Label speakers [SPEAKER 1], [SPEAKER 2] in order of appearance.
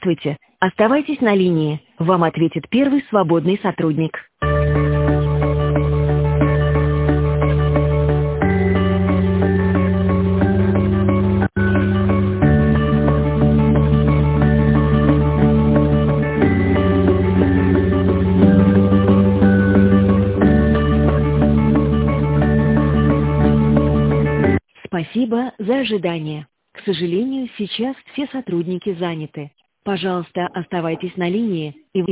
[SPEAKER 1] Здравствуйте. Оставайтесь на линии. Вам ответит первый свободный сотрудник. Спасибо за ожидание. К сожалению, сейчас все сотрудники заняты. Пожалуйста, оставайтесь на линии, и